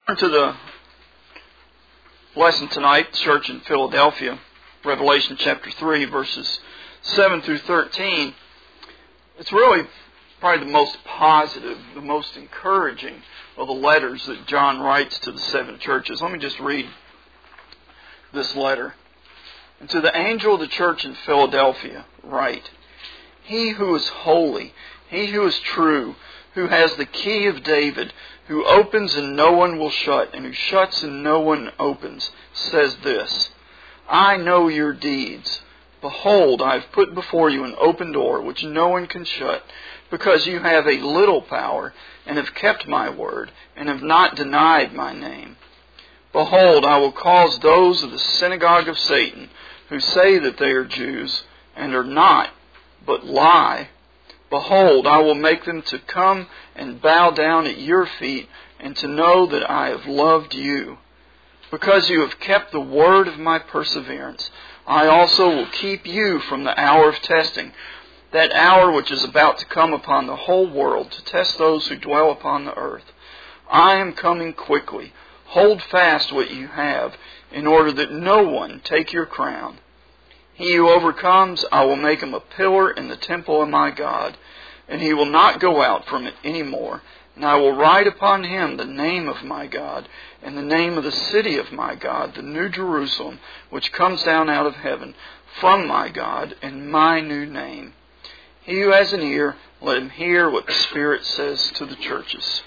To the lesson tonight, Church in Philadelphia, Revelation chapter 3, verses 7 through 13. It's really probably the most positive, the most encouraging of the letters that John writes to the seven churches. Let me just read this letter. And to the angel of the church in Philadelphia, write, He who is holy, He who is true, who has the key of David, who opens and no one will shut, and who shuts and no one opens, says this, I know your deeds. Behold, I have put before you an open door, which no one can shut, because you have a little power, and have kept my word, and have not denied my name. Behold, I will cause those of the synagogue of Satan, who say that they are Jews, and are not, but lie. Behold, I will make them to come and bow down at your feet, and to know that I have loved you. Because you have kept the word of my perseverance, I also will keep you from the hour of testing, that hour which is about to come upon the whole world, to test those who dwell upon the earth. I am coming quickly. Hold fast what you have, in order that no one take your crown. He who overcomes, I will make him a pillar in the temple of my God, and he will not go out from it any more. And I will write upon him the name of my God, and the name of the city of my God, the New Jerusalem, which comes down out of heaven from my God, and my new name. He who has an ear, let him hear what the Spirit says to the churches.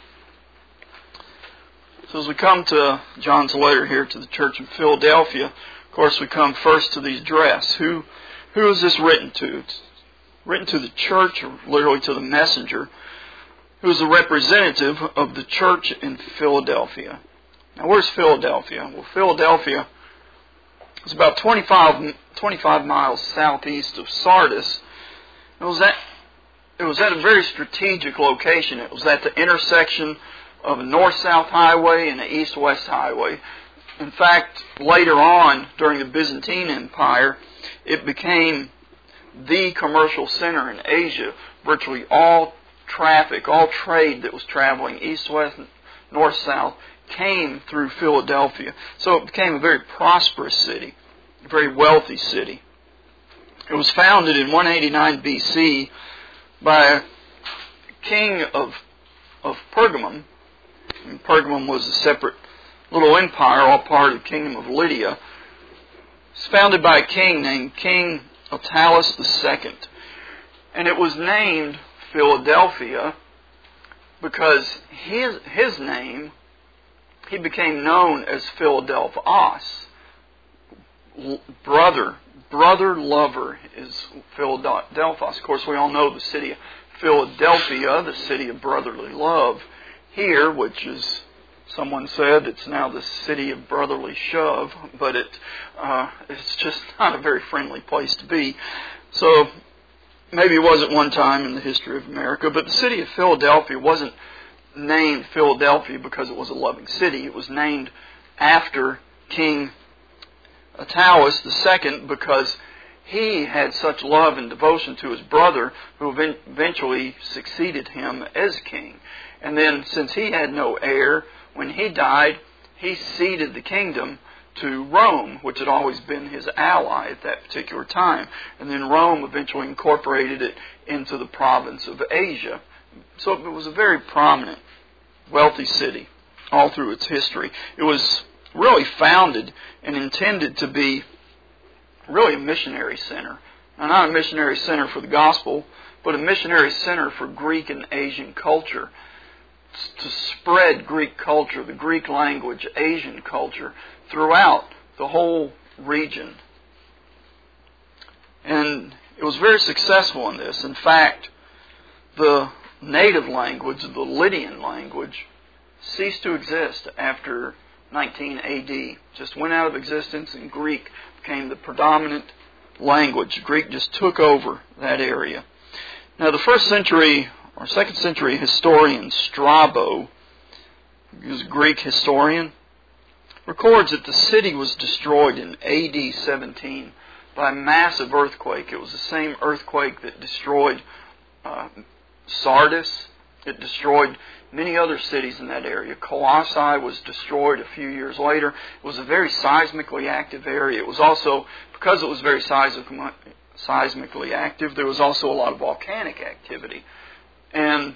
So as we come to John's letter here to the church in Philadelphia, of course, we come first to the address. Who is this written to? It's written to the church, or literally to the messenger, who is a representative of the church in Philadelphia. Now, where's Philadelphia? Well, Philadelphia is about 25 miles southeast of Sardis. It was at a very strategic location. It was at the intersection of a north-south highway and an east-west highway. In fact, later on, during the Byzantine Empire, it became the commercial center in Asia. Virtually all traffic, all trade that was traveling east-west, north-south, came through Philadelphia. So it became a very prosperous city, a very wealthy city. It was founded in 189 BC by a king of Pergamum. And Pergamum was a separate little empire, all part of the kingdom of Lydia. It's founded by a king named King Attalus II. And it was named Philadelphia because his name, he became known as Philadelphos. Brother lover is Philadelphos. Of course, we all know the city of Philadelphia, the city of brotherly love. Here, which is, someone said, it's now the city of brotherly shove, but it's just not a very friendly place to be. So maybe it wasn't one time in the history of America, but the city of Philadelphia wasn't named Philadelphia because it was a loving city. It was named after King Attalus II because he had such love and devotion to his brother, who eventually succeeded him as king. And then, since he had no heir, when he died, he ceded the kingdom to Rome, which had always been his ally at that particular time. And then Rome eventually incorporated it into the province of Asia. So it was a very prominent, wealthy city all through its history. It was really founded and intended to be really a missionary center. Now, not a missionary center for the gospel, but a missionary center for Greek and Asian culture. To spread Greek culture, the Greek language, Asian culture, throughout the whole region. And it was very successful in this. In fact, the native language, the Lydian language, ceased to exist after 19 AD. Just went out of existence, and Greek became the predominant language. Greek just took over that area. Now, the first century or second century historian Strabo, he was a Greek historian, records that the city was destroyed in AD 17 by a massive earthquake. It was the same earthquake that destroyed Sardis. It destroyed many other cities in that area. Colossae was destroyed a few years later. It was a very seismically active area. It was also, because it was very seismically active, there was also a lot of volcanic activity. And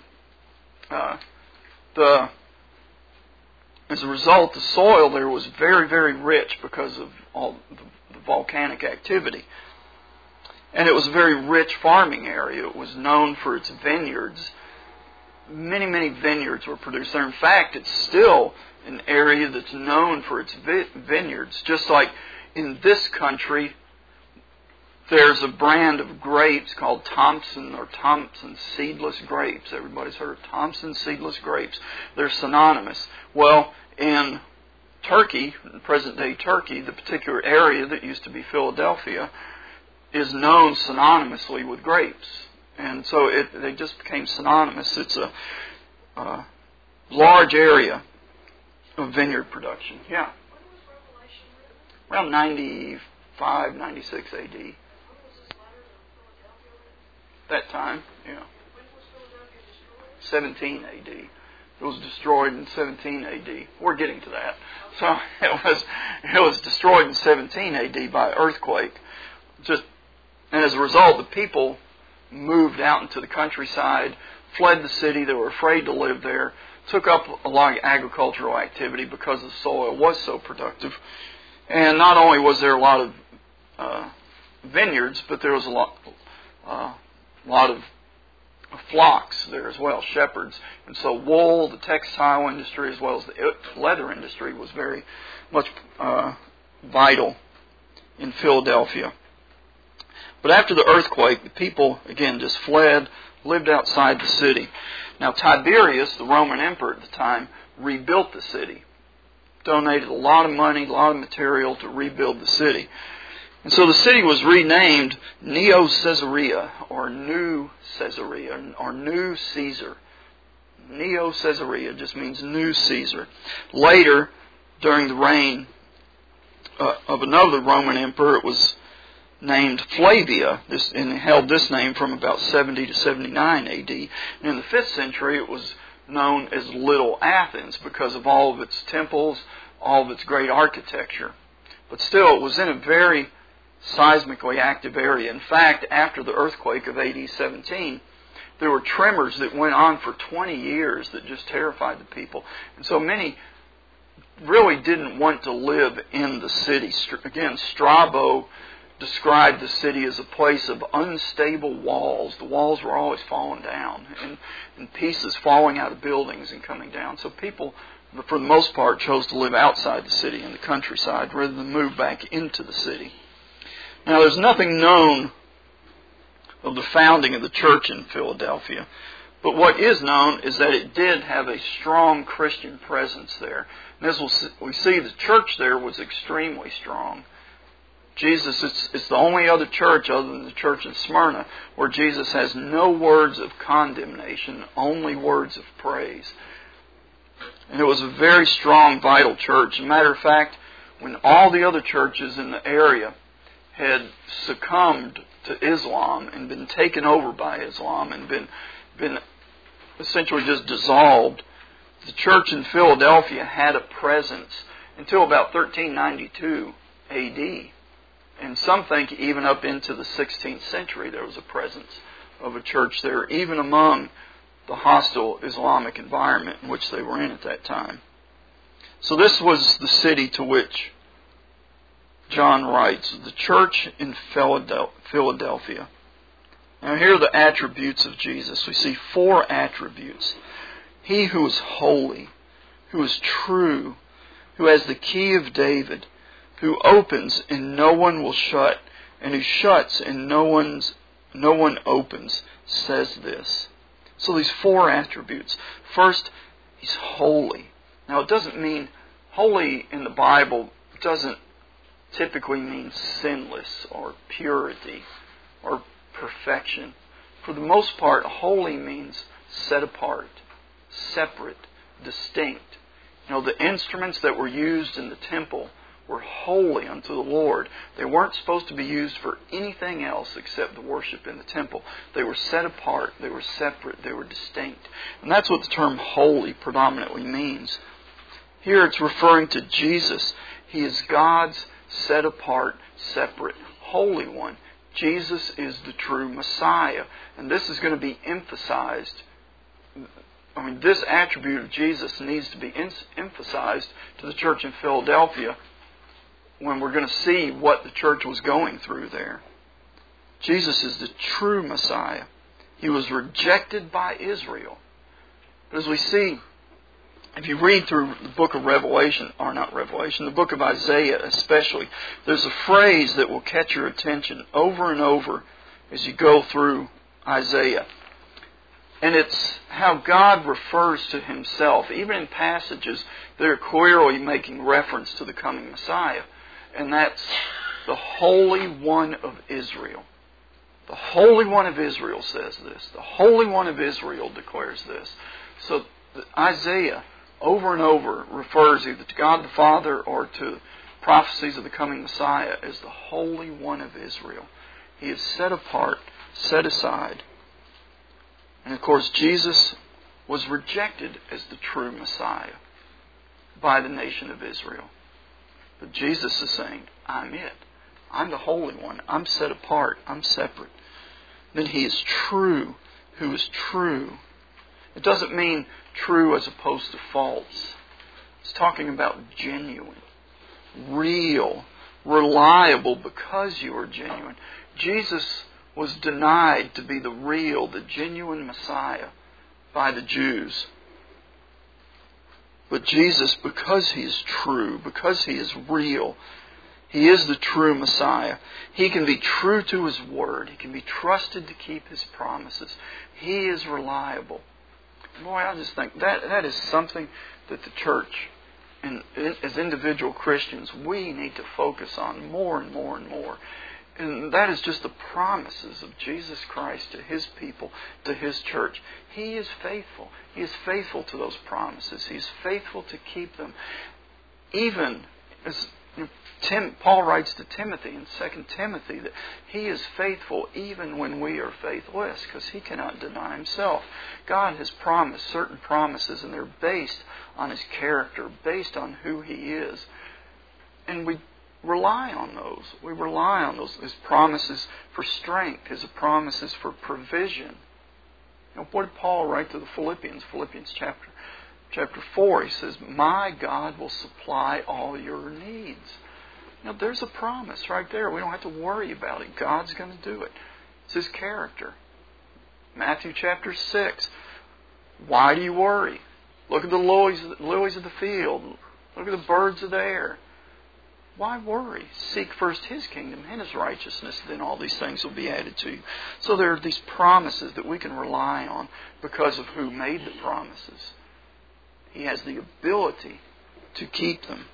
as a result, the soil there was very, very rich because of all the volcanic activity. And it was a very rich farming area. It was known for its vineyards. Many, many vineyards were produced there. In fact, it's still an area that's known for its vineyards. Just like in this country, there's a brand of grapes called Thompson seedless grapes. Everybody's heard of Thompson seedless grapes. They're synonymous. Well, in Turkey, in present-day Turkey, the particular area that used to be Philadelphia is known synonymously with grapes. And so they just became synonymous. It's a large area of vineyard production. Yeah. Around 95, 96 AD. That time, yeah. 17 AD. It was destroyed in 17 AD. We're getting to that. So it was destroyed in 17 AD by earthquake. And as a result, the people moved out into the countryside, fled the city. They were afraid to live there. Took up a lot of agricultural activity because the soil was so productive. And not only was there a lot of vineyards, but there was a lot of flocks there as well, shepherds. And so wool, the textile industry, as well as the leather industry was very much vital in Philadelphia. But after the earthquake, the people, again, just fled, lived outside the city. Now, Tiberius, the Roman emperor at the time, rebuilt the city. Donated a lot of money, a lot of material to rebuild the city. And so the city was renamed Neo-Caesarea, or New Caesarea, or New Caesar. Neo-Caesarea just means New Caesar. Later, during the reign of another Roman emperor, it was named Flavia, and it held this name from about 70 to 79 AD. And in the 5th century, it was known as Little Athens because of all of its temples, all of its great architecture. But still, it was in a very seismically active area. In fact, after the earthquake of AD 17, there were tremors that went on for 20 years that just terrified the people. And so many really didn't want to live in the city. Again, Strabo described the city as a place of unstable walls. The walls were always falling down, and pieces falling out of buildings and coming down. So people, for the most part, chose to live outside the city in the countryside rather than move back into the city. Now, there's nothing known of the founding of the church in Philadelphia, but what is known is that it did have a strong Christian presence there. And as we see, the church there was extremely strong. Jesus, it's the only other church other than the church in Smyrna where Jesus has no words of condemnation, only words of praise. And it was a very strong, vital church. As a matter of fact, when all the other churches in the area had succumbed to Islam and been taken over by Islam and been essentially just dissolved, the church in Philadelphia had a presence until about 1392 AD. And some think even up into the 16th century there was a presence of a church there, even among the hostile Islamic environment in which they were in at that time. So this was the city to which John writes, the church in Philadelphia. Now here are the attributes of Jesus. We see 4 attributes. He who is holy, who is true, who has the key of David, who opens and no one will shut, and who shuts and no one opens, says this. So these 4 attributes. First, He's holy. Now it doesn't mean, holy in the Bible doesn't typically mean sinless or purity or perfection. For the most part, holy means set apart, separate, distinct. You know, the instruments that were used in the temple were holy unto the Lord. They weren't supposed to be used for anything else except the worship in the temple. They were set apart. They were separate. They were distinct. And that's what the term holy predominantly means. Here it's referring to Jesus. He is God's set apart, separate, holy one. Jesus is the true Messiah. And this is going to be emphasized. This attribute of Jesus needs to be emphasized to the church in Philadelphia when we're going to see what the church was going through there. Jesus is the true Messiah. He was rejected by Israel. But as we see, if you read through the book of the book of Isaiah especially, there's a phrase that will catch your attention over and over as you go through Isaiah. And it's how God refers to Himself, even in passages that are clearly making reference to the coming Messiah. And that's the Holy One of Israel. The Holy One of Israel says this. The Holy One of Israel declares this. So Isaiah, over and over, refers either to God the Father or to prophecies of the coming Messiah as the Holy One of Israel. He is set apart, set aside. And of course, Jesus was rejected as the true Messiah by the nation of Israel. But Jesus is saying, I'm it. I'm the Holy One. I'm set apart. I'm separate. Then He is true, who is true. It doesn't mean true as opposed to false. It's talking about genuine, real, reliable because you are genuine. Jesus was denied to be the real, the genuine Messiah by the Jews. But Jesus, because He is true, because He is real, He is the true Messiah. He can be true to His Word. He can be trusted to keep His promises. He is reliable. Boy, I just think that is something that the church, and as individual Christians, we need to focus on more and more and more. And that is just the promises of Jesus Christ to His people, to His church. He is faithful. He is faithful to those promises. He is faithful to keep them. Even as Paul writes to Timothy in 2 Timothy that he is faithful even when we are faithless, because He cannot deny Himself. God has promised certain promises, and they're based on His character, based on who He is. And we rely on those. We rely on those. His promises for strength, His promises for provision. What did Paul write to the Philippians? Philippians chapter 4, he says, my God will supply all your needs. There's a promise right there. We don't have to worry about it. God's going to do it. It's His character. Matthew chapter 6. Why do you worry? Look at the lilies of the field. Look at the birds of the air. Why worry? Seek first His kingdom and His righteousness, then all these things will be added to you. So there are these promises that we can rely on because of who made the promises. He has the ability to keep them.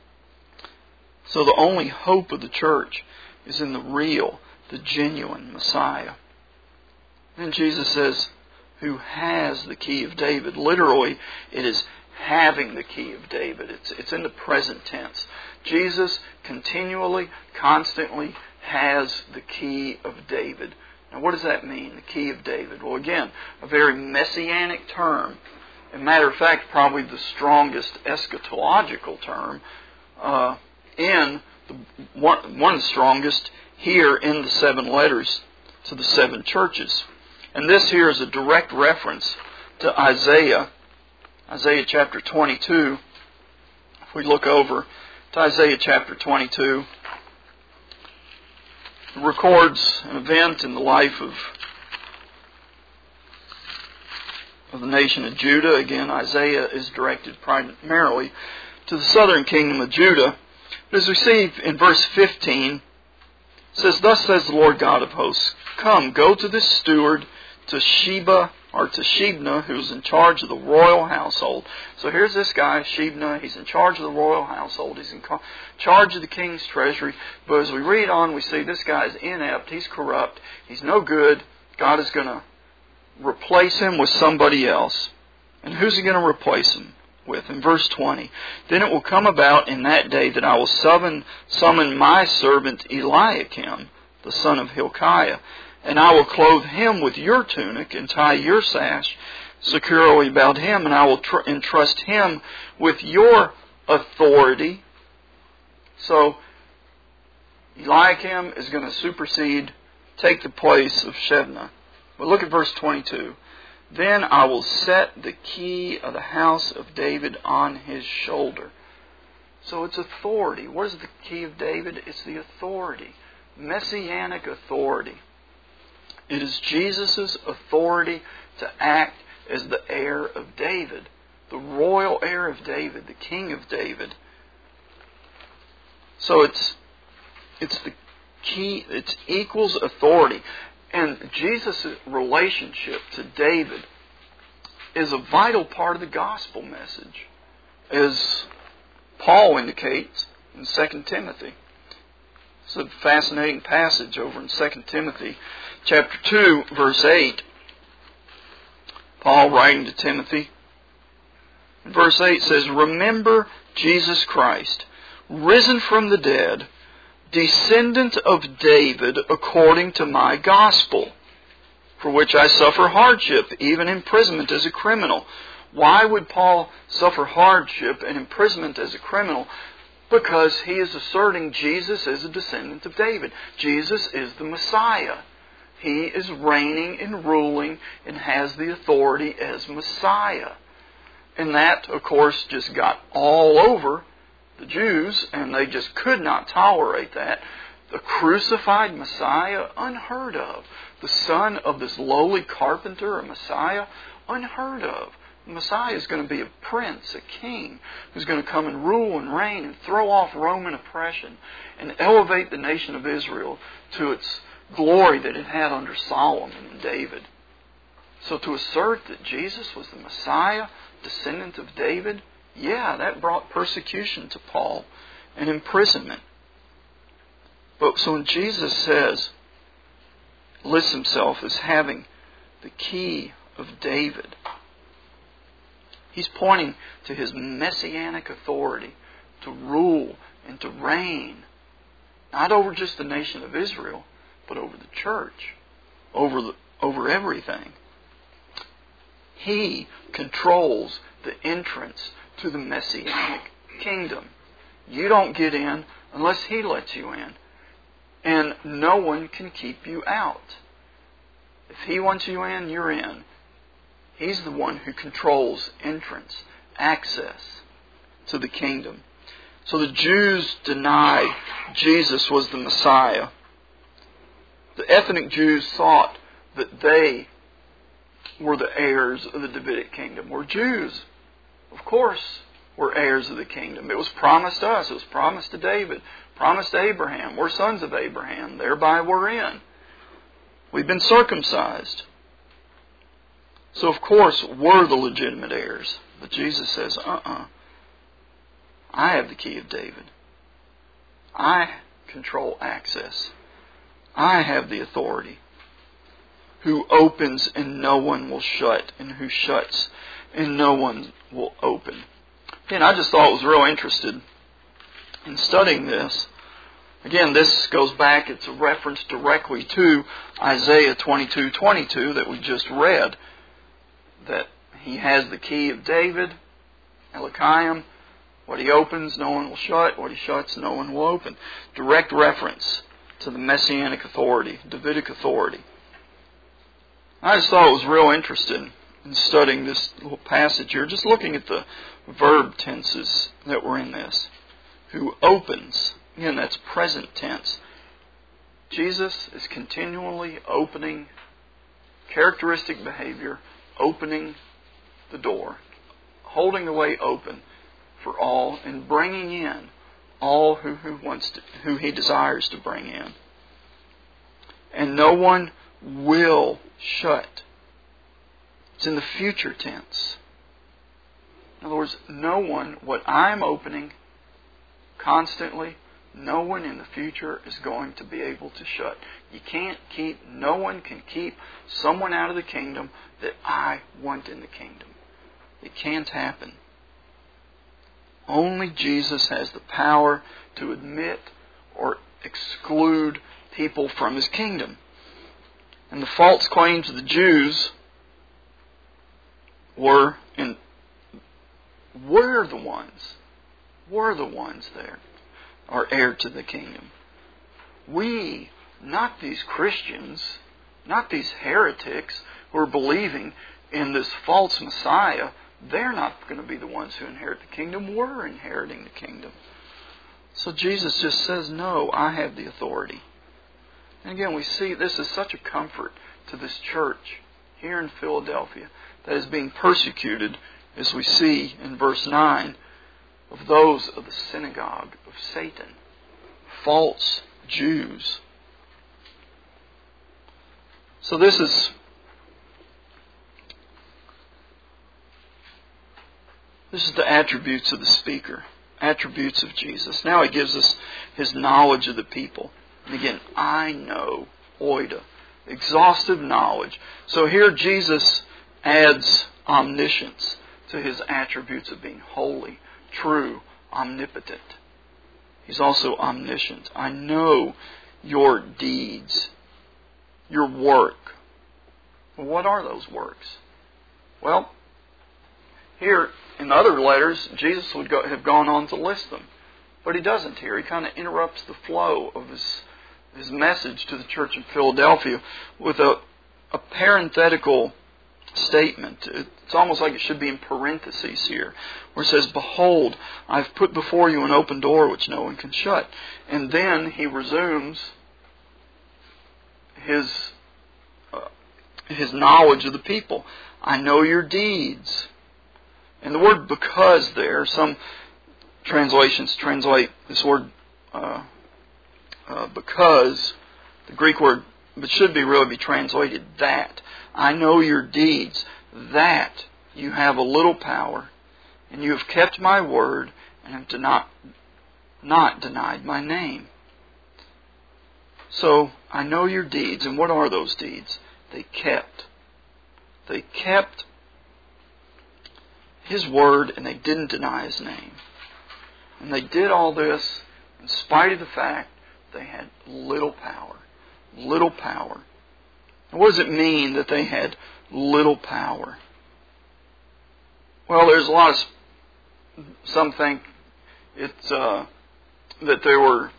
So the only hope of the church is in the real, the genuine Messiah. Then Jesus says, who has the key of David. Literally, it is having the key of David. It's in the present tense. Jesus continually, constantly has the key of David. Now what does that mean, the key of David? Well, again, a very messianic term. As a matter of fact, probably the strongest eschatological term one of the strongest here in the 7 letters to the 7 churches. And this here is a direct reference to Isaiah chapter 22. If we look over to Isaiah chapter 22, it records an event in the life of the nation of Judah. Again, Isaiah is directed primarily to the southern kingdom of Judah. But as we see in verse 15, it says, thus says the Lord God of hosts, come, go to this steward, to Shebna, who's in charge of the royal household. So here's this guy, Shebna. He's in charge of the royal household. He's in charge of the king's treasury. But as we read on, we see this guy is inept. He's corrupt. He's no good. God is going to replace him with somebody else. And who's he going to replace him with. In verse 20, then it will come about in that day that I will summon my servant Eliakim, the son of Hilkiah, and I will clothe him with your tunic and tie your sash securely about him, and I will entrust him with your authority. So Eliakim is going to take the place of Shebna. But look at verse 22. Then I will set the key of the house of David on his shoulder. So it's authority. What is the key of David? It's the authority. Messianic authority. It is Jesus' authority to act as the heir of David, the royal heir of David, the king of David. So it's the key, it equals authority. And Jesus' relationship to David is a vital part of the gospel message, as Paul indicates in 2 Timothy. It's a fascinating passage over in 2 Timothy chapter 2, verse 8. Paul writing to Timothy, verse 8 says, "Remember Jesus Christ, risen from the dead, descendant of David according to my gospel, for which I suffer hardship, even imprisonment as a criminal." Why would Paul suffer hardship and imprisonment as a criminal? Because he is asserting Jesus is a descendant of David. Jesus is the Messiah. He is reigning and ruling and has the authority as Messiah. And that, of course, just got all over the Jews, and they just could not tolerate that. The crucified Messiah, unheard of. The son of this lowly carpenter, a Messiah, unheard of. The Messiah is going to be a prince, a king, who's going to come and rule and reign and throw off Roman oppression and elevate the nation of Israel to its glory that it had under Solomon and David. So to assert that Jesus was the Messiah, descendant of David, that brought persecution to Paul and imprisonment. But so when Jesus lists himself as having the key of David, he's pointing to his messianic authority to rule and to reign, not over just the nation of Israel, but over the church, over everything. He controls the entrance to the Messianic kingdom. You don't get in unless He lets you in. And no one can keep you out. If He wants you in, you're in. He's the one who controls entrance, access to the kingdom. So the Jews denied Jesus was the Messiah. The ethnic Jews thought that they were the heirs of the Davidic kingdom. We're Jews. Of course, we're heirs of the kingdom. It was promised to us. It was promised to David. Promised to Abraham. We're sons of Abraham. Thereby we're in. We've been circumcised. So of course, we're the legitimate heirs. But Jesus says, I have the key of David. I control access. I have the authority. Who opens and no one will shut, and who shuts and no one will open. And I just thought it was real interested in studying this. Again, this goes back, it's a reference directly to Isaiah 22:22 that we just read. That he has the key of David, Eliakim. What he opens, no one will shut. What he shuts, no one will open. Direct reference to the Messianic authority, Davidic authority. I just thought it was real interesting in studying this little passage here, just looking at the verb tenses that were in this. Who opens, again, that's present tense. Jesus is continually opening, characteristic behavior, opening the door, holding the way open for all, and bringing in all who he desires to bring in. And no one will shut. It's in the future tense. In other words, no one, what I'm opening constantly, no one in the future is going to be able to shut. No one can keep someone out of the kingdom that I want in the kingdom. It can't happen. Only Jesus has the power to admit or exclude people from His kingdom. And the false claims of the Jews were the ones there are heir to the kingdom. We, not these Christians, not these heretics who are believing in this false Messiah, they're not going to be the ones who inherit the kingdom. We're inheriting the kingdom. So Jesus just says, no, I have the authority. And again, we see this is such a comfort to this church here in Philadelphia that is being persecuted, as we see in verse 9, of those of the synagogue of Satan, false Jews. So this is the attributes of the speaker, attributes of Jesus. Now He gives us His knowledge of the people. And again, I know, oida, exhaustive knowledge. So here Jesus adds omniscience to His attributes of being holy, true, omnipotent. He's also omniscient. I know your deeds, your work. Well, what are those works? Well, here in other letters, Jesus would have gone on to list them. But He doesn't here. He kind of interrupts the flow of His message to the church in Philadelphia with a parenthetical statement. It's almost like it should be in parentheses here, where it says, "Behold, I've put before you an open door which no one can shut." And then He resumes His knowledge of the people. I know your deeds. And the word "because" there, some translations translate this word because, the Greek word, but should really be translated that. I know your deeds, that you have a little power, and you have kept my word, and have not denied my name. So, I know your deeds, and what are those deeds? They kept His word, and they didn't deny His name. And they did all this in spite of the fact they had little power. Little power. And what does it mean that they had little power? Well, there's a lot of... Some think it's that they were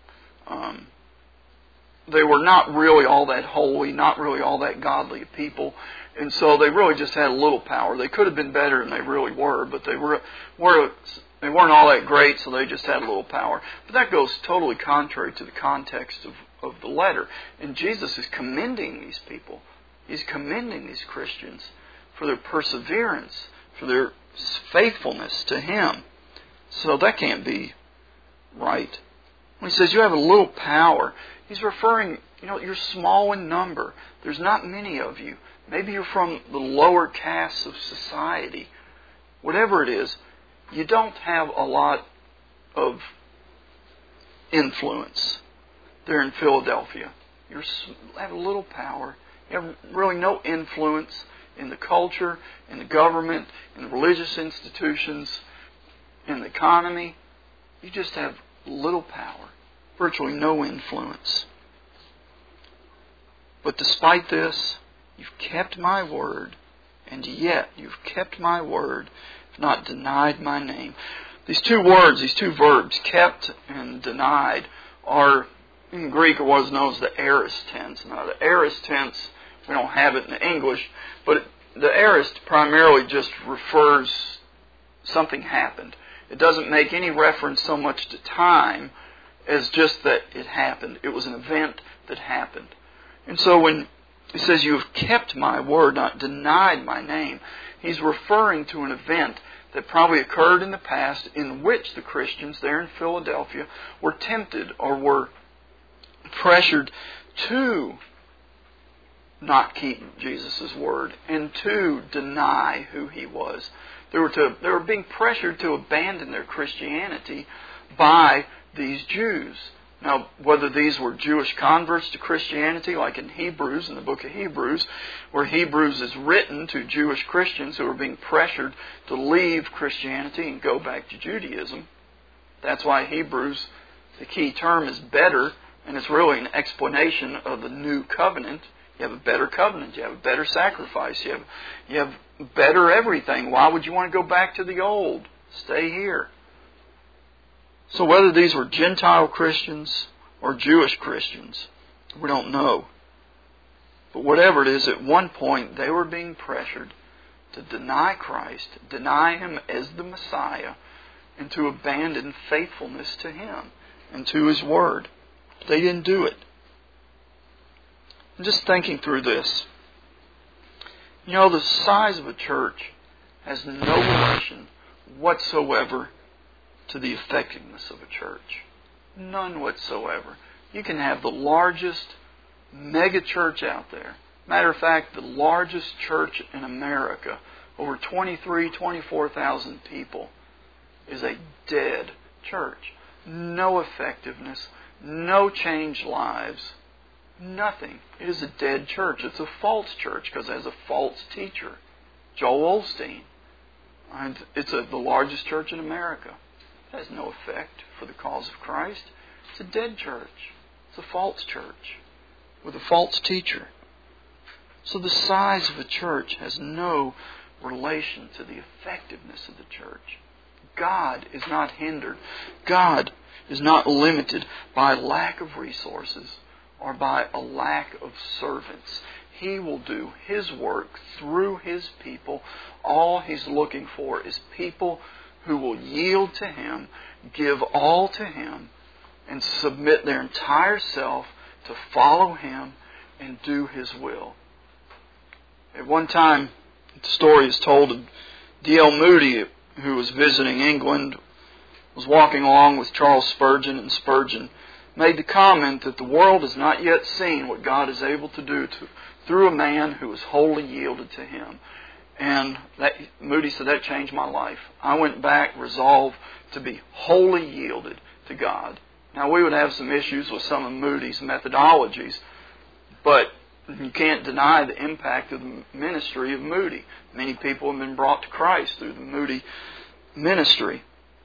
not really all that holy, not really all that godly people, and so they really just had a little power. They could have been better than they really were, but they weren't all that great, so they just had a little power. But that goes totally contrary to the context of the letter. And Jesus is commending these people. He's commending these Christians for their perseverance, for their faithfulness to Him. So that can't be right. When He says you have a little power, He's referring, you're small in number. There's not many of you. Maybe you're from the lower castes of society. Whatever it is, you don't have a lot of influence there in Philadelphia. You have a little power. You have really no influence in the culture, in the government, in the religious institutions, in the economy. You just have little power. Virtually no influence. But despite this, you've kept my word, and yet you've kept my word, have not denied my name. These two words, these two verbs, kept and denied, are in Greek what is known as the aorist tense. Now the aorist tense, we don't have it in English, but the aorist primarily just refers something happened. It doesn't make any reference so much to time as just that it happened. It was an event that happened. And so when He says, you have kept my word, not denied my name, He's referring to an event that probably occurred in the past in which the Christians there in Philadelphia were tempted or were pressured to not keep Jesus' word and to deny who He was. They were being pressured to abandon their Christianity by these Jews. Now, whether these were Jewish converts to Christianity, like in Hebrews, in the book of Hebrews, where Hebrews is written to Jewish Christians who are being pressured to leave Christianity and go back to Judaism. That's why Hebrews, the key term is better, and it's really an explanation of the new covenant. You have a better covenant. You have a better sacrifice. You have better everything. Why would you want to go back to the old? Stay here. So whether these were Gentile Christians or Jewish Christians, we don't know. But whatever it is, at one point they were being pressured to deny Christ, deny Him as the Messiah, and to abandon faithfulness to Him and to His Word. They didn't do it. I'm just thinking through this. You know, the size of a church has no relation whatsoever to the effectiveness of a church. None whatsoever. You can have the largest mega church out there. Matter of fact, the largest church in America, over 24,000 people, is a dead church. No effectiveness, no changed lives, nothing. It is a dead church. It's a false church because it has a false teacher, Joel Osteen. And it's the largest church in America. It has no effect for the cause of Christ. It's a dead church. It's a false church with a false teacher. So the size of a church has no relation to the effectiveness of the church. God is not hindered. God is not limited by lack of resources or by a lack of servants. He will do His work through His people. All He's looking for is people who will yield to Him, give all to Him, and submit their entire self to follow Him and do His will. At one time, the story is told of D.L. Moody, who was visiting England, was walking along with Charles Spurgeon, and Spurgeon made the comment that the world has not yet seen what God is able to do through a man who is wholly yielded to Him. And Moody said, that changed my life. I went back resolved to be wholly yielded to God. Now, we would have some issues with some of Moody's methodologies, but you can't deny the impact of the ministry of Moody. Many people have been brought to Christ through the Moody ministry.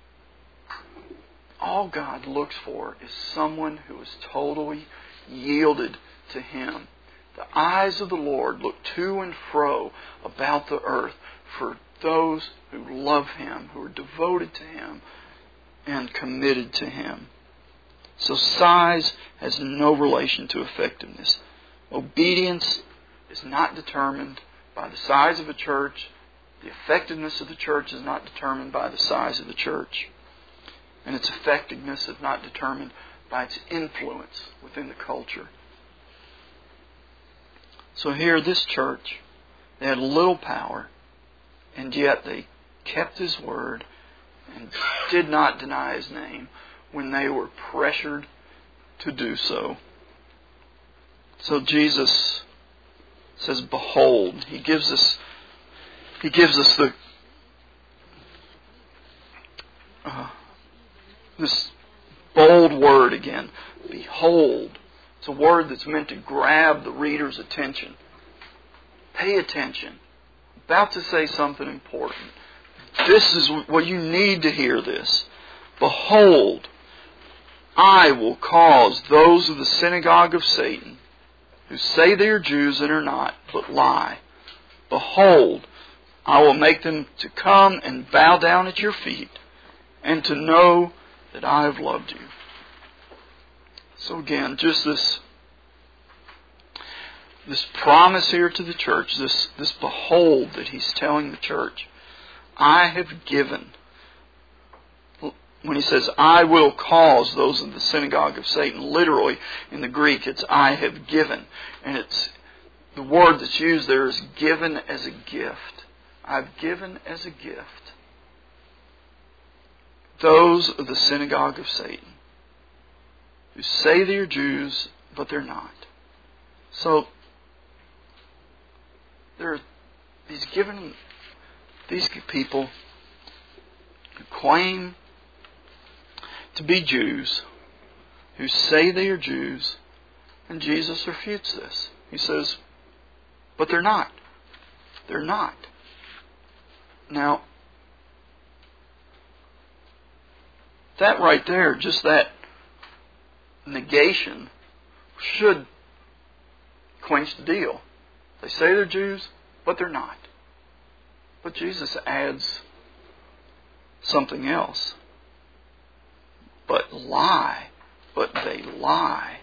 All God looks for is someone who is totally yielded to Him. The eyes of the Lord look to and fro about the earth for those who love Him, who are devoted to Him, and committed to Him. So size has no relation to effectiveness. Obedience is not determined by the size of a church. The effectiveness of the church is not determined by the size of the church. And its effectiveness is not determined by its influence within the culture. So here, this church, they had little power, and yet they kept His word and did not deny His name when they were pressured to do so. So Jesus says, behold. He gives us this bold word again. Behold. It's a word that's meant to grab the reader's attention. Pay attention. I'm about to say something important. This is what you need to hear this. Behold, I will cause those of the synagogue of Satan, who say they are Jews and are not, but lie. Behold, I will make them to come and bow down at your feet, and to know that I have loved you. So again, just this promise here to the church, this behold that He's telling the church. I have given. When He says, I will cause those of the synagogue of Satan, literally in the Greek it's I have given. And it's the word that's used there is given as a gift. I've given as a gift those of the synagogue of Satan, who say they're Jews, but they're not. So, He's given these people who claim to be Jews who say they are Jews, and Jesus refutes this. He says, but they're not. They're not. Now, that right there, just that negation, should quench the deal. They say they're Jews, but they're not. But Jesus adds something else. But they lie.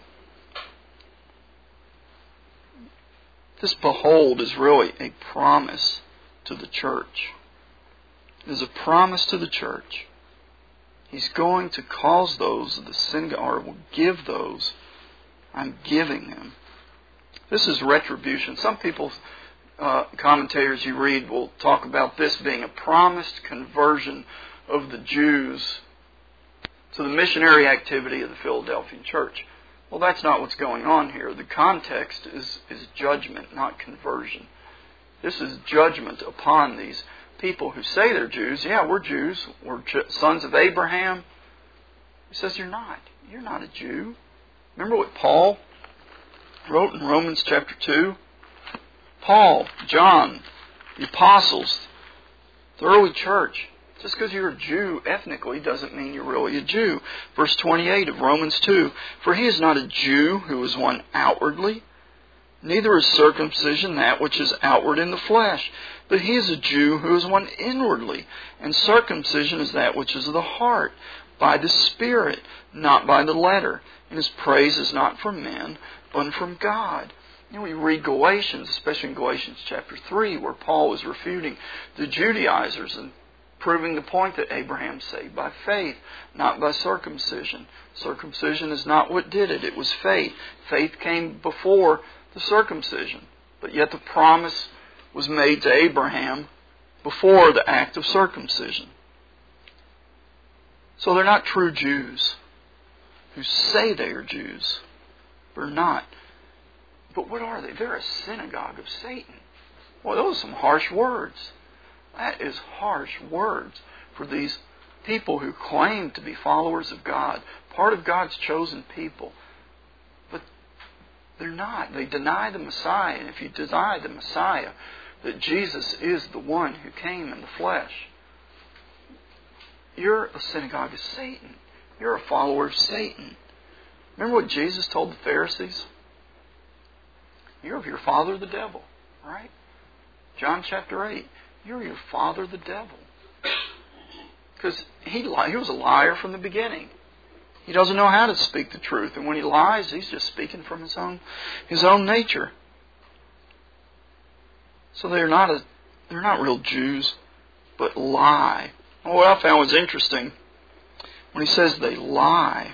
This behold is really a promise to the church. It is a promise to the church. He's going to cause those of the synagogue, or will give those, I'm giving them. This is retribution. Some people, commentators you read, will talk about this being a promised conversion of the Jews to the missionary activity of the Philadelphian church. Well, that's not what's going on here. The context is judgment, not conversion. This is judgment upon these people who say they're Jews. Yeah, we're Jews. We're sons of Abraham. He says, you're not. You're not a Jew. Remember what Paul wrote in Romans chapter 2? Paul, John, the apostles, the early church. Just because you're a Jew ethnically doesn't mean you're really a Jew. Verse 28 of Romans 2. For he is not a Jew who is one outwardly, neither is circumcision that which is outward in the flesh, but he is a Jew who is one inwardly, and circumcision is that which is of the heart, by the Spirit, not by the letter. And his praise is not from men, but from God. You know, we read Galatians, especially in Galatians chapter 3, where Paul is refuting the Judaizers and proving the point that Abraham saved by faith, not by circumcision. Circumcision is not what did it. It was faith. Faith came before the circumcision. But yet the promise was made to Abraham before the act of circumcision. So they're not true Jews who say they are Jews. They're not. But what are they? They're a synagogue of Satan. Well, those are some harsh words. That is harsh words for these people who claim to be followers of God, part of God's chosen people. But they're not. They deny the Messiah. And if you deny the Messiah, that Jesus is the one who came in the flesh, you're a synagogue of Satan. You're a follower of Satan. Remember what Jesus told the Pharisees? You're of your father the devil, right? John chapter 8. You're your father the devil. Because he was a liar from the beginning. He doesn't know how to speak the truth. And when he lies, he's just speaking from his own nature. So they're not real Jews, but lie. Well, what I found was interesting, when he says they lie,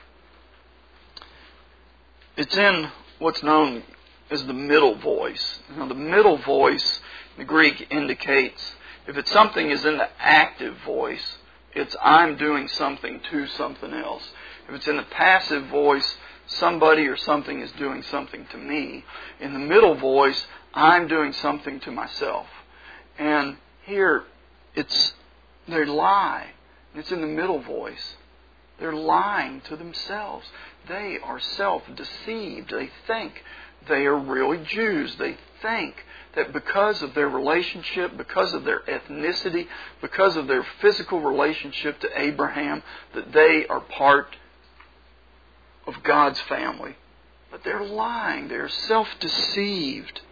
it's in what's known as the middle voice. Now, the middle voice in the Greek indicates, if it's something is in the active voice, it's I'm doing something to something else. If it's in the passive voice, somebody or something is doing something to me. In the middle voice, I'm doing something to myself. And here, they lie. It's in the middle voice. They're lying to themselves. They are self-deceived. They think they are really Jews. They think that because of their relationship, because of their ethnicity, because of their physical relationship to Abraham, that they are part of God's family. But they're lying. They're self-deceived.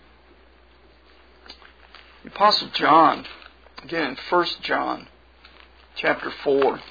The Apostle John, again, 1 John chapter 4,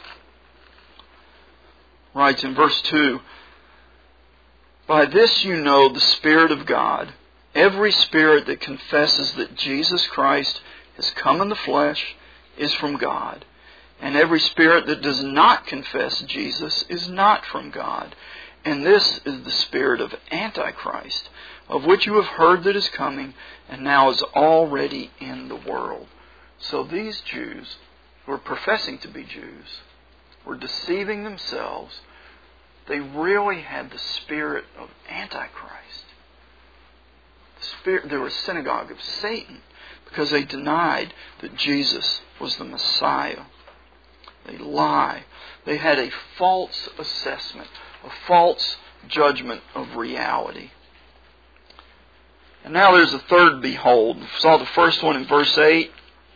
writes in verse 2, by this you know the Spirit of God. Every spirit that confesses that Jesus Christ has come in the flesh is from God. And every spirit that does not confess Jesus is not from God. And this is the spirit of Antichrist, of which you have heard that is coming, and now is already in the world. So these Jews, who are professing to be Jews, were deceiving themselves. They really had the spirit of Antichrist. They were a synagogue of Satan because they denied that Jesus was the Messiah. They lie. They had a false assessment a false judgment of reality. And now there's a third behold. We saw the first one in verse 8.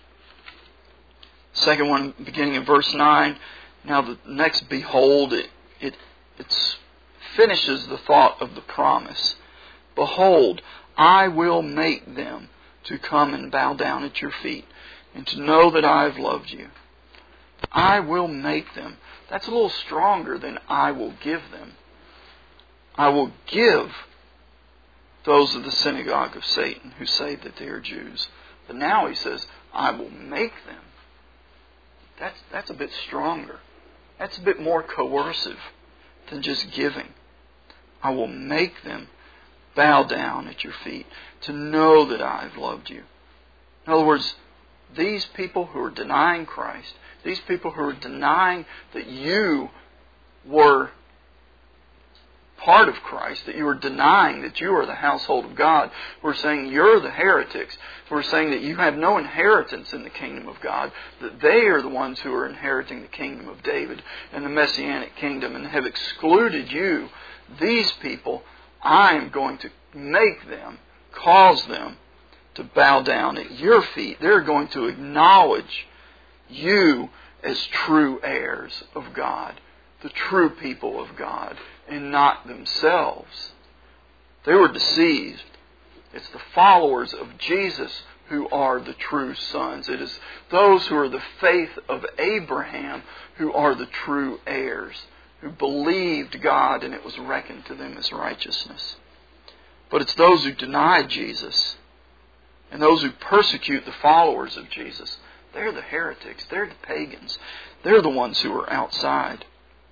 Second one beginning in verse 9. Now the next behold, it finishes the thought of the promise. Behold, I will make them to come and bow down at your feet, and to know that I have loved you. I will make them. That's a little stronger than I will give them. I will give those of the synagogue of Satan who say that they are Jews. But now he says, I will make them. That's a bit stronger. That's a bit more coercive than just giving. I will make them bow down at your feet to know that I have loved you. In other words, these people who are denying Christ, these people who are denying that you were part of Christ, that you are denying that you are the household of God, who are saying you're the heretics, who are saying that you have no inheritance in the kingdom of God, that they are the ones who are inheriting the kingdom of David and the Messianic kingdom and have excluded you. These people, I am going to make them, cause them to bow down at your feet. They're going to acknowledge you as true heirs of God, the true people of God, and not themselves. They were deceived. It's the followers of Jesus who are the true sons. It is those who are the faith of Abraham who are the true heirs, who believed God and it was reckoned to them as righteousness. But it's those who deny Jesus and those who persecute the followers of Jesus. They're the heretics. They're the pagans. They're the ones who are outside.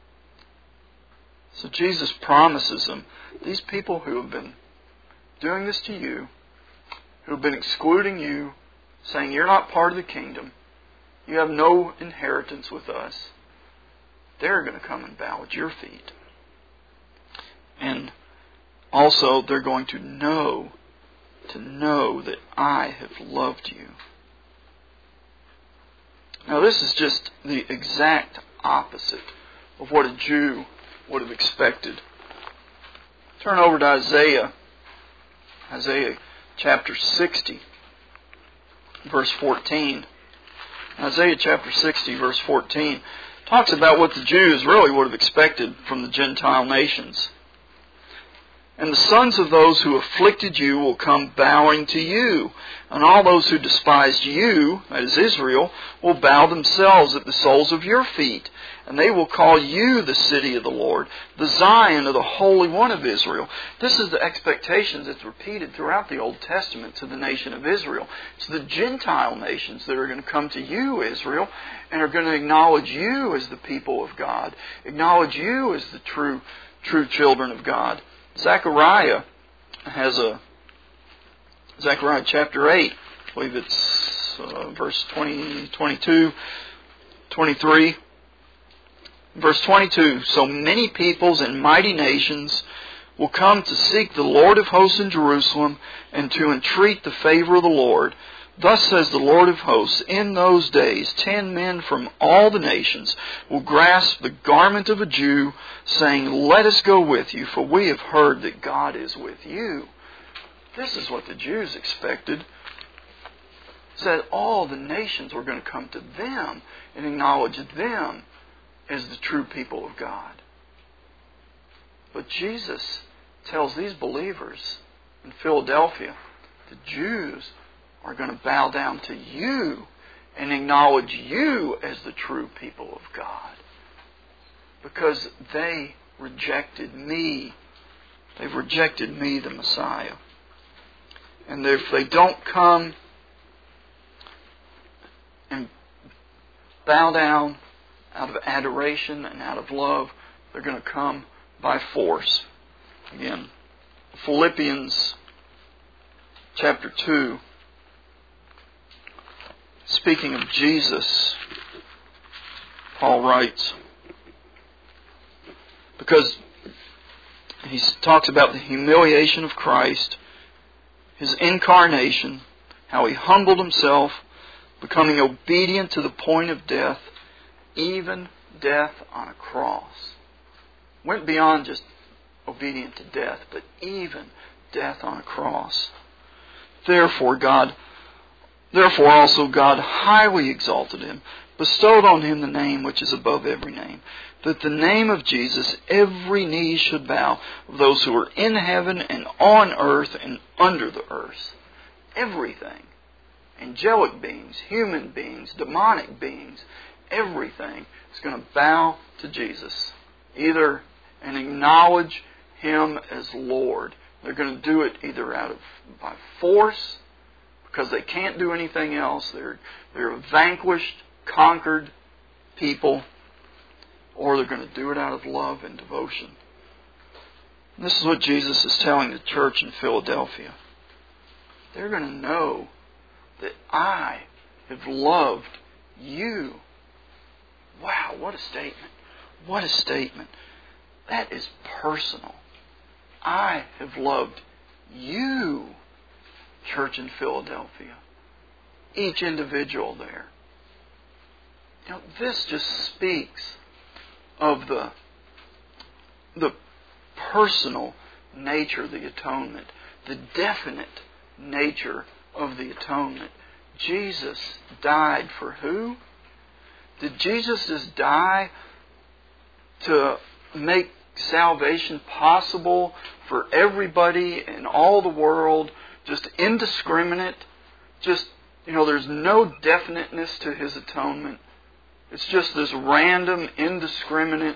So Jesus promises them, these people who have been doing this to you, who have been excluding you, saying you're not part of the kingdom, you have no inheritance with us, they're going to come and bow at your feet. And also they're going to know that I have loved you. Now this is just the exact opposite of what a Jew would have expected. Turn over to Isaiah chapter 60, verse 14. Isaiah chapter 60, verse 14 talks about what the Jews really would have expected from the Gentile nations. And the sons of those who afflicted you will come bowing to you, and all those who despised you, that is Israel, will bow themselves at the soles of your feet, and they will call you the city of the Lord, the Zion of the Holy One of Israel. This is the expectations that's repeated throughout the Old Testament to the nation of Israel. It's the Gentile nations that are going to come to you, Israel, and are going to acknowledge you as the people of God, acknowledge you as the true children of God. Zechariah chapter 8, I believe it's verse 20, 22, 23. Verse 22, so many peoples and mighty nations will come to seek the Lord of hosts in Jerusalem and to entreat the favor of the Lord. Thus says the Lord of hosts, in those days 10 men from all the nations will grasp the garment of a Jew, saying, let us go with you, for we have heard that God is with you. This is what the Jews expected. It said all the nations were going to come to them and acknowledge them as the true people of God. But Jesus tells these believers in Philadelphia, the Jews are going to bow down to you and acknowledge you as the true people of God. Because they rejected me. They've rejected me, the Messiah. And if they don't come and bow down out of adoration and out of love, they're going to come by force. Again, Philippians chapter 2. Speaking of Jesus, Paul writes, because he talks about the humiliation of Christ, His incarnation, how He humbled Himself, becoming obedient to the point of death, even death on a cross. went beyond just obedient to death, but even death on a cross. Therefore also God highly exalted him, bestowed on him the name which is above every name, that the name of Jesus every knee should bow, of those who are in heaven and on earth and under the earth. Everything. Angelic beings, human beings, demonic beings, everything is going to bow to Jesus. Either and acknowledge Him as Lord. They're going to do it either by force, because they can't do anything else. They're a vanquished, conquered people, or they're going to do it out of love and devotion. And this is what Jesus is telling the church in Philadelphia. They're going to know that I have loved you. Wow, what a statement. What a statement. That is personal. I have loved you, church in Philadelphia. Each individual there. You know, this just speaks of the personal nature of the atonement, the definite nature of the atonement. Jesus died for who? Did Jesus just die to make salvation possible for everybody in all the world, just indiscriminate? Just, there's no definiteness to His atonement. It's just this random, indiscriminate,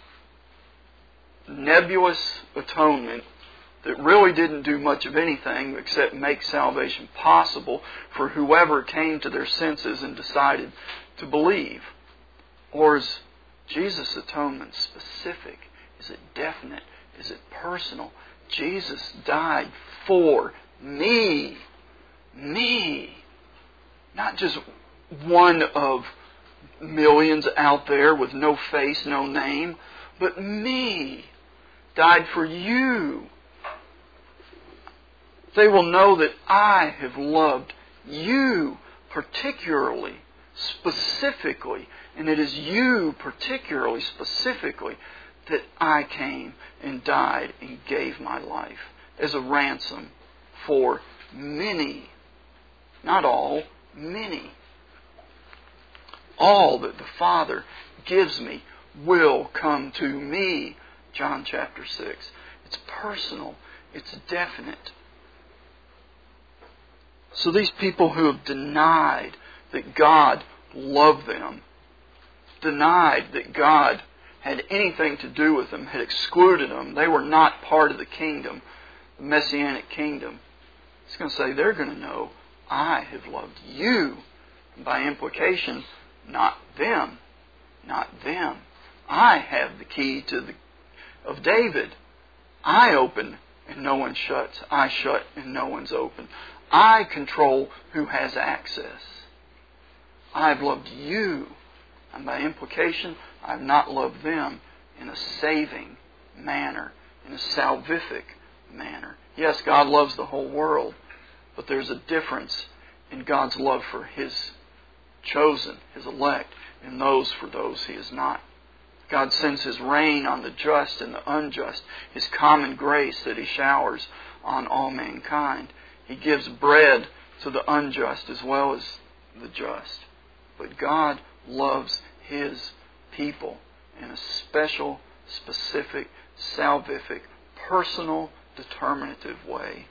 nebulous atonement that really didn't do much of anything except make salvation possible for whoever came to their senses and decided to believe? Or is Jesus' atonement specific? Is it definite? Is it personal? Jesus died for me. Me. Not just one of millions out there with no face, no name, but me. Died for you. They will know that I have loved you particularly, specifically, and it is you particularly, specifically, that I came and died and gave my life as a ransom for many. Not all, many. All that the Father gives me will come to me. John chapter 6. It's personal. It's definite. So these people who have denied that God loved them, denied that God had anything to do with them, had excluded them, they were not part of the kingdom, the Messianic kingdom. It's going to say they're going to know, I have loved you. And by implication, not them. Not them. I have the key of David. I open and no one shuts. I shut and no one's open. I control who has access. I've loved you. And by implication, I've not loved them in a saving manner, in a salvific manner. Yes, God loves the whole world, but there's a difference in God's love for His chosen, His elect, and for those He has not. God sends His rain on the just and the unjust, His common grace that He showers on all mankind. He gives bread to the unjust as well as the just. But God loves His people in a special, specific, salvific, personal, determinative way.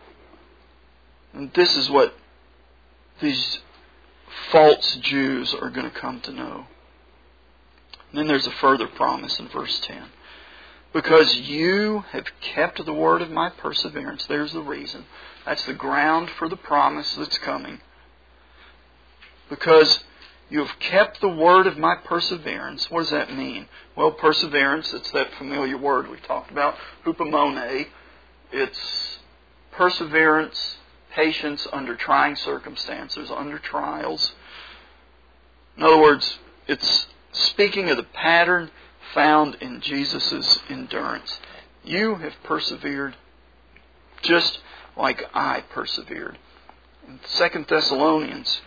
And this is what these false Jews are going to come to know. And then there's a further promise in verse 10. Because you have kept the word of my perseverance. There's the reason. That's the ground for the promise that's coming. Because you have kept the word of my perseverance. What does that mean? Well, perseverance, it's that familiar word we talked about, hupomone. It's perseverance, patience under trying circumstances, under trials. In other words, it's speaking of the pattern found in Jesus' endurance. You have persevered just like I persevered. In 2 Thessalonians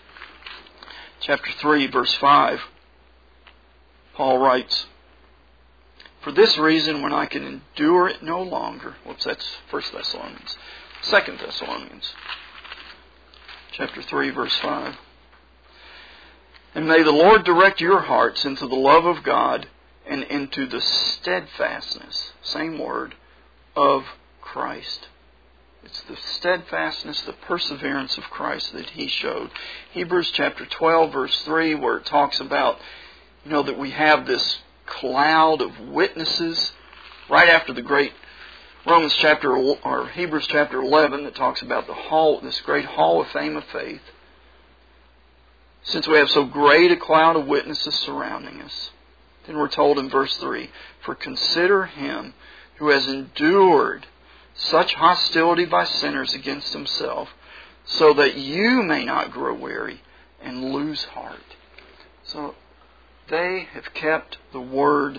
chapter 3, verse 5, Paul writes, For this reason, when I can endure it no longer... Whoops, that's 1 Thessalonians. 2 Thessalonians, chapter 3, verse 5. And may the Lord direct your hearts into the love of God and into the steadfastness, same word, of Christ. It's the steadfastness, the perseverance of Christ that He showed. Hebrews chapter 12, verse 3, where it talks about, that we have this cloud of witnesses right after the great Hebrews chapter 11 that talks about this great hall of fame of faith. Since we have so great a cloud of witnesses surrounding us, then we're told in verse 3, for consider Him who has endured such hostility by sinners against Himself, so that you may not grow weary and lose heart. So they have kept the word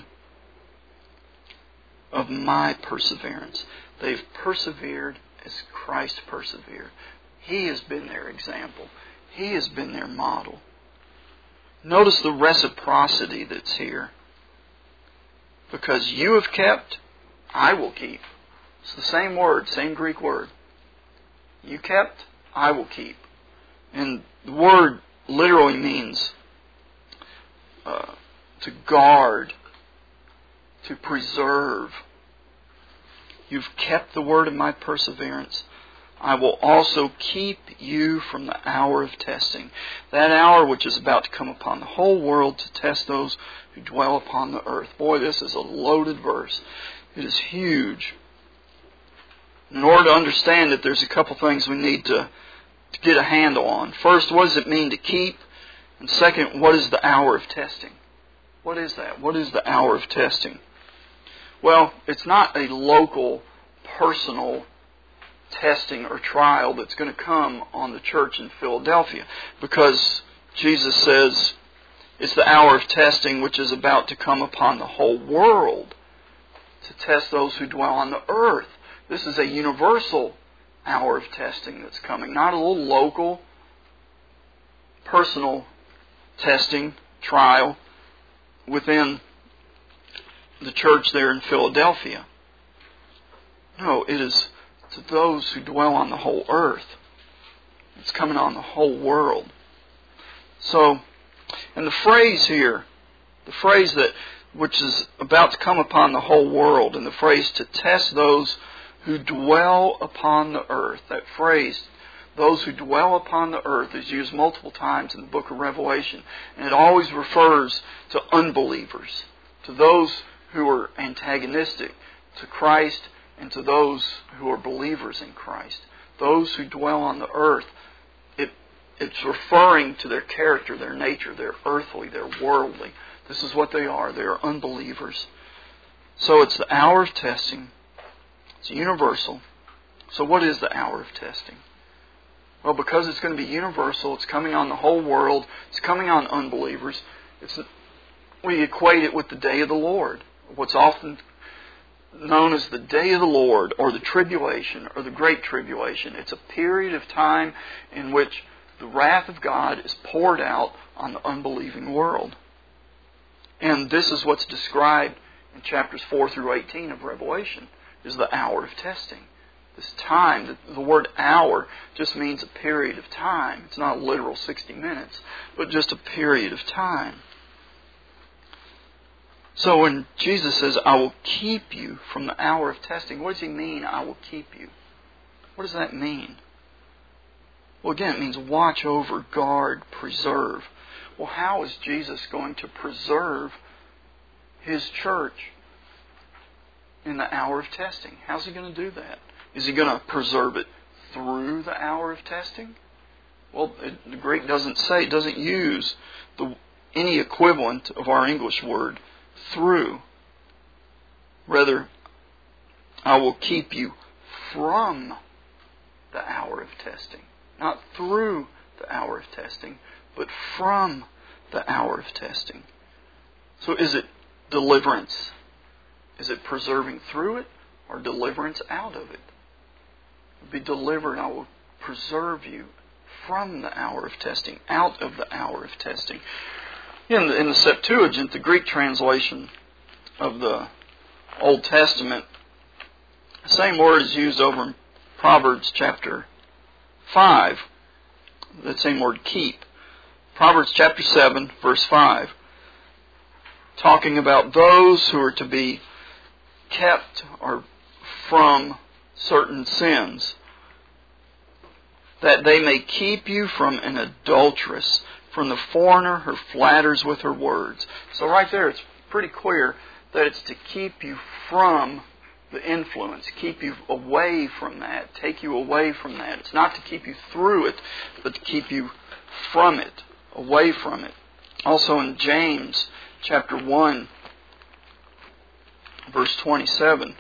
of my perseverance. They've persevered as Christ persevered. He has been their example. He has been their model. Notice the reciprocity that's here. Because you have kept, I will keep. It's the same word, same Greek word. You kept, I will keep. And the word literally means to guard, to preserve. You've kept the word of my perseverance. I will also keep you from the hour of testing. That hour which is about to come upon the whole world to test those who dwell upon the earth. Boy, this is a loaded verse. It is huge. In order to understand it, there's a couple things we need to get a handle on. First, what does it mean to keep? And second, what is the hour of testing? What is that? What is the hour of testing? Well, it's not a local, personal testing or trial that's going to come on the church in Philadelphia, because Jesus says it's the hour of testing which is about to come upon the whole world to test those who dwell on the earth. This is a universal hour of testing that's coming, not a little local, personal testing, trial within the church there in Philadelphia. No, it is to those who dwell on the whole earth. It's coming on the whole world. So, and the phrase here, the phrase which is about to come upon the whole world, and the phrase to test those who dwell upon the earth, that phrase, those who dwell upon the earth, is used multiple times in the book of Revelation. And it always refers to unbelievers, to those who are antagonistic to Christ and to those who are believers in Christ. Those who dwell on the earth, it's referring to their character, their nature. They're earthly, they're worldly. This is what they are. They are unbelievers. So it's the hour of testing. It's universal. So what is the hour of testing? Well, because it's going to be universal, it's coming on the whole world, it's coming on unbelievers. We equate it with the day of the Lord, what's often known as the day of the Lord, or the tribulation, or the great tribulation. It's a period of time in which the wrath of God is poured out on the unbelieving world. And this is what's described in chapters 4 through 18 of Revelation, is the hour of testing. This time, the word hour just means a period of time. It's not literal 60 minutes, but just a period of time. So when Jesus says, I will keep you from the hour of testing, what does He mean, I will keep you? What does that mean? Well, again, it means watch over, guard, preserve. Well, how is Jesus going to preserve His church in the hour of testing? How's He going to do that? Is He going to preserve it through the hour of testing? Well, the Greek doesn't say, it doesn't use any equivalent of our English word, through. Rather, I will keep you from the hour of testing. Not through the hour of testing, but from the hour of testing. So is it deliverance? Is it preserving through it, or deliverance out of it? Be delivered, I will preserve you from the hour of testing, out of the hour of testing. In the Septuagint, the Greek translation of the Old Testament, the same word is used over in Proverbs chapter 5. That same word, keep. Proverbs chapter 7, verse 5. Talking about those who are to be kept or from certain sins, that they may keep you from an adulteress, from the foreigner who flatters with her words. So right there it's pretty clear that it's to keep you from the influence, keep you away from that, take you away from that. It's not to keep you through it, but to keep you from it, away from it. Also in James chapter 1, verse 27.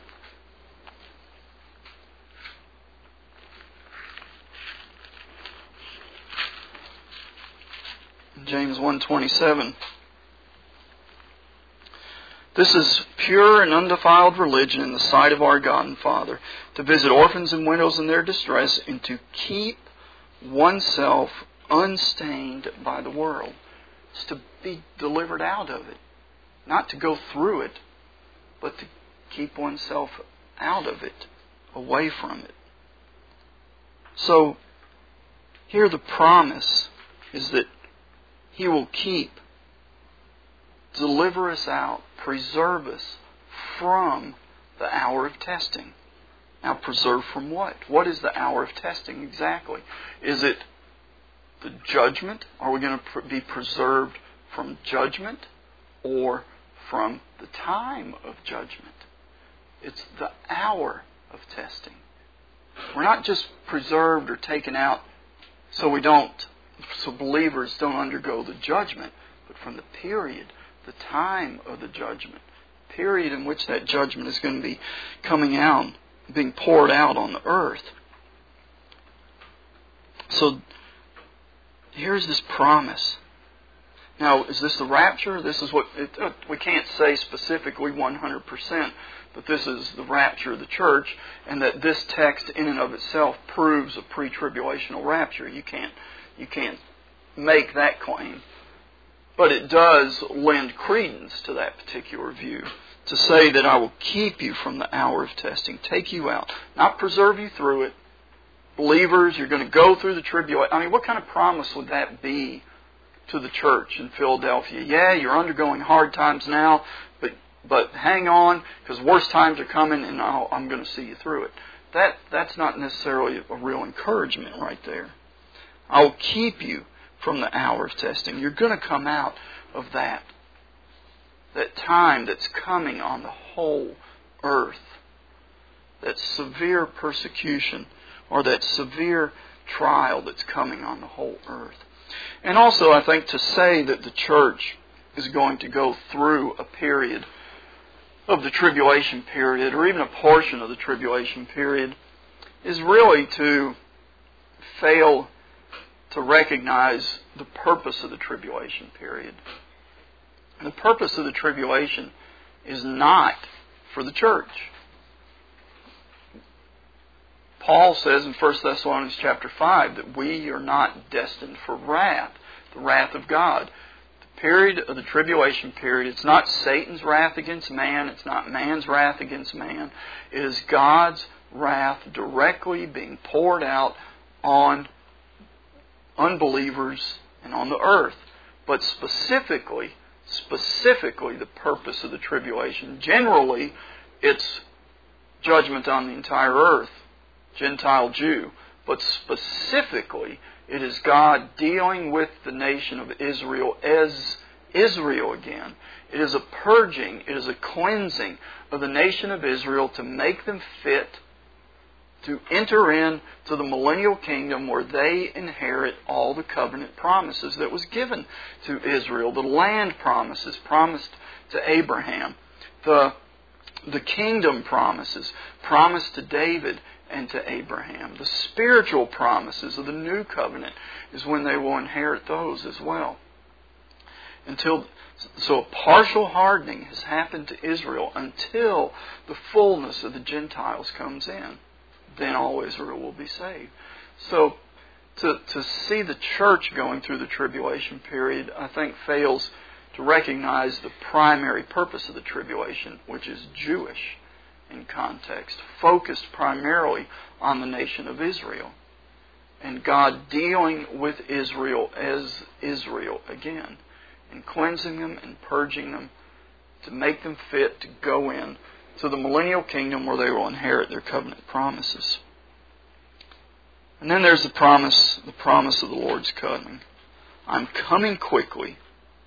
James 1:27. This is pure and undefiled religion in the sight of our God and Father, to visit orphans and widows in their distress, and to keep oneself unstained by the world. It's to be delivered out of it. Not to go through it, but to keep oneself out of it, away from it. So, here the promise is that He will keep, deliver us out, preserve us from the hour of testing. Now, preserve from what? What is the hour of testing exactly? Is it the judgment? Are we going to be preserved from judgment or from the time of judgment? It's the hour of testing. We're not just preserved or taken out so believers don't undergo the judgment, but from the period, the time of the judgment, period in which that judgment is going to be coming out, being poured out on the earth. So, here's this promise. Now, is this the rapture? This is what we can't say specifically 100%, but this is the rapture of the church, and that this text in and of itself proves a pre-tribulational rapture. You can't make that claim. But it does lend credence to that particular view, to say that I will keep you from the hour of testing, take you out, not preserve you through it. Believers, you're going to go through the tribulation. I mean, what kind of promise would that be to the church in Philadelphia? Yeah, you're undergoing hard times now, but hang on, because worse times are coming, and I'm going to see you through it. That's not necessarily a real encouragement right there. I will keep you from the hour of testing. You're going to come out of that time that's coming on the whole earth. That severe persecution or that severe trial that's coming on the whole earth. And also, I think to say that the church is going to go through a period of the tribulation period, or even a portion of the tribulation period, is really to fail to recognize the purpose of the tribulation period. And the purpose of the tribulation is not for the church. Paul says in 1 Thessalonians chapter 5 that we are not destined for wrath, the wrath of God. The period of the tribulation period, it's not Satan's wrath against man, it's not man's wrath against man. It is God's wrath directly being poured out on unbelievers and on the earth. But specifically the purpose of the tribulation. Generally, it's judgment on the entire earth, Gentile Jew. But specifically, it is God dealing with the nation of Israel as Israel again. It is a purging, it is a cleansing of the nation of Israel to make them fit to enter into the millennial kingdom where they inherit all the covenant promises that was given to Israel. The land promises promised to Abraham. The kingdom promises promised to David and to Abraham. The spiritual promises of the new covenant is when they will inherit those as well. So a partial hardening has happened to Israel until the fullness of the Gentiles comes in. Then all Israel will be saved. So to see the church going through the tribulation period, I think fails to recognize the primary purpose of the tribulation, which is Jewish in context, focused primarily on the nation of Israel, and God dealing with Israel as Israel again, and cleansing them and purging them to make them fit to go in to the millennial kingdom where they will inherit their covenant promises. And then there's the promise of the Lord's coming. I'm coming quickly.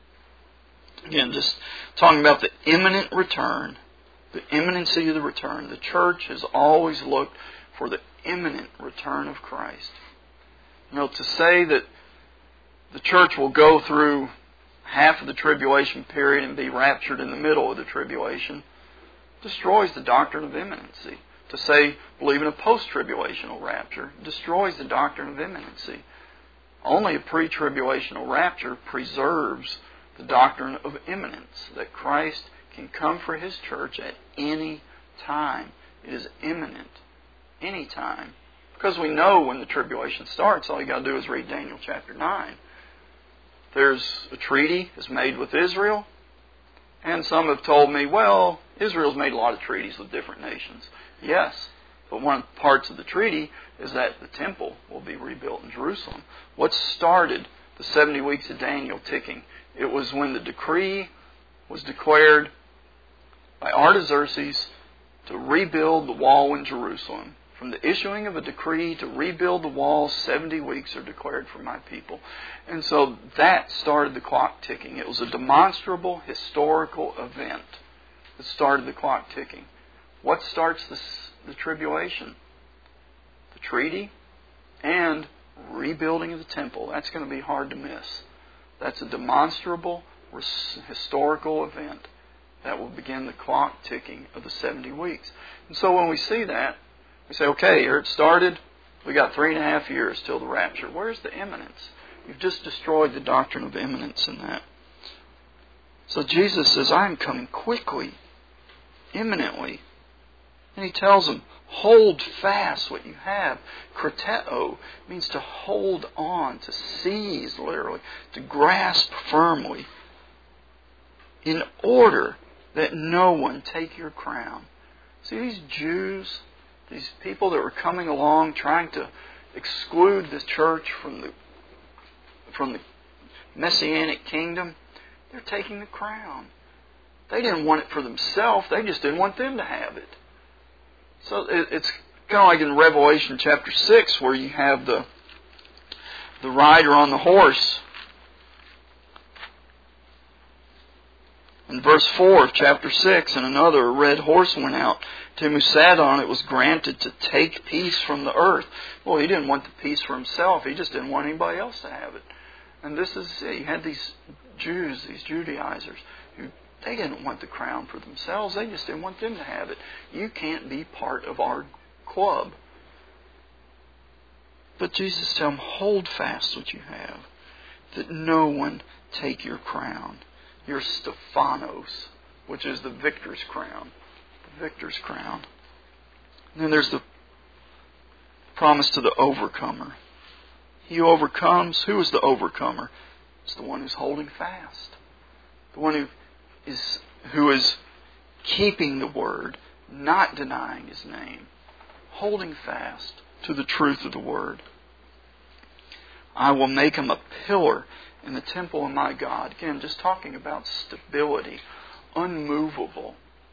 Again, just talking about the imminent return, the imminency of the return. The church has always looked for the imminent return of Christ. To say that the church will go through half of the tribulation period and be raptured in the middle of the tribulation destroys the doctrine of imminency. To say, believe in a post-tribulational rapture destroys the doctrine of imminency. Only a pre-tribulational rapture preserves the doctrine of imminence, that Christ can come for His church at any time. It is imminent. Any time. Because we know when the tribulation starts, all you got to do is read Daniel chapter 9. There's a treaty is made with Israel, and some have told me, well, Israel's made a lot of treaties with different nations. Yes, but one of the parts of the treaty is that the temple will be rebuilt in Jerusalem. What started the 70 weeks of Daniel ticking? It was when the decree was declared by Artaxerxes to rebuild the wall in Jerusalem. From the issuing of a decree to rebuild the wall, 70 weeks are declared for my people. And so that started the clock ticking. It was a demonstrable historical event that started the clock ticking. What starts the tribulation? The treaty and rebuilding of the temple. That's going to be hard to miss. That's a demonstrable historical event that will begin the clock ticking of the 70 weeks. And so when we see that, we say, okay, here it started. We got 3.5 years till the rapture. Where's the imminence? You've just destroyed the doctrine of imminence in that. So Jesus says, I am coming quickly, imminently. And He tells them, hold fast what you have. Krateo means to hold on, to seize, literally, to grasp firmly, in order that no one take your crown. See, these Jews, these people that were coming along trying to exclude the church from the Messianic kingdom, they're taking the crown. They didn't want it for themselves. They just didn't want them to have it. So it's kind of like in Revelation chapter 6 where you have the rider on the horse. In verse 4 of chapter 6, and another red horse went out. To him who sat on it was granted to take peace from the earth. Well, he didn't want the peace for himself. He just didn't want anybody else to have it. And this is it. You had these Jews, these Judaizers, who they didn't want the crown for themselves. They just didn't want them to have it. You can't be part of our club. But Jesus tells them, hold fast what you have, that no one take your crown. Your Stephanos, which is the victor's crown. The victor's crown. And then there's the promise to the overcomer. He who overcomes, who is the overcomer? It's the one who's holding fast. The one who is keeping the word, not denying his name, holding fast to the truth of the word. I will make him a pillar in the temple of my God. Again, just talking about stability, unmovable.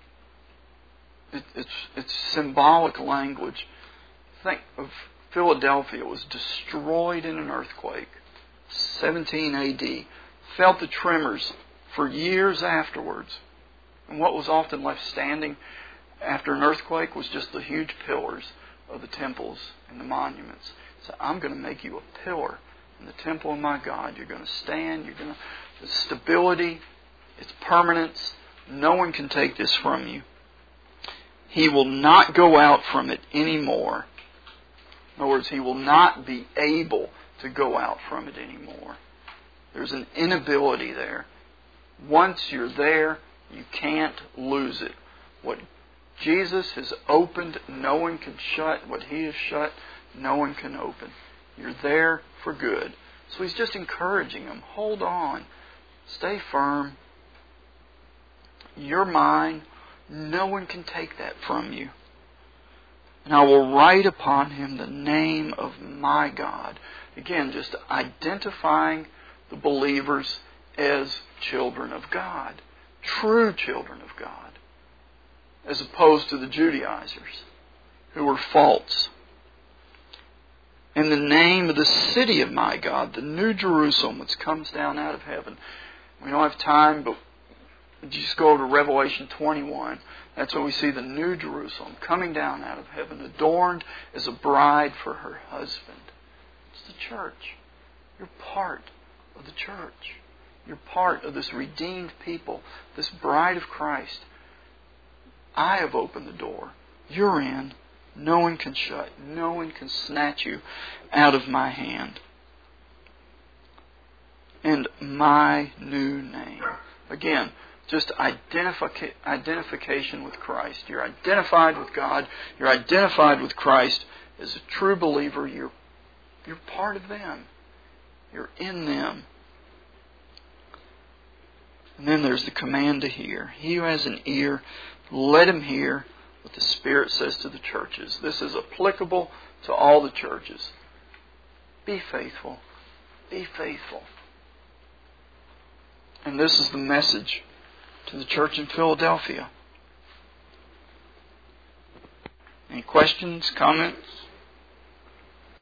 It's symbolic language. Think of Philadelphia. It was destroyed in an earthquake, 17 A.D. Felt the tremors for years afterwards. And what was often left standing after an earthquake was just the huge pillars of the temples and the monuments. So I'm going to make you a pillar in the temple of my God. You're going to stand. The stability, its permanence. No one can take this from you. He will not go out from it anymore. In other words, he will not be able to go out from it anymore. There's an inability there. Once you're there, you can't lose it. What Jesus has opened, no one can shut. What He has shut, no one can open. You're there for good. So He's just encouraging them. Hold on. Stay firm. You're mine. No one can take that from you. And I will write upon him the name of my God. Again, just identifying the believers as children of God. True children of God. As opposed to the Judaizers, who were false. In the name of the city of my God, the New Jerusalem, which comes down out of heaven. We don't have time, but just go to Revelation 21. That's when we see the New Jerusalem coming down out of heaven, adorned as a bride for her husband. It's the church. You're part of the church. You're part of this redeemed people, this bride of Christ. I have opened the door. You're in. No one can shut. No one can snatch you out of my hand. And my new name. Again, just identification with Christ. You're identified with God. You're identified with Christ. As a true believer, you're part of them. You're in them. And then there's the command to hear. He who has an ear, let him hear what the Spirit says to the churches. This is applicable to all the churches. Be faithful. Be faithful. And this is the message to the church in Philadelphia. Any questions, comments?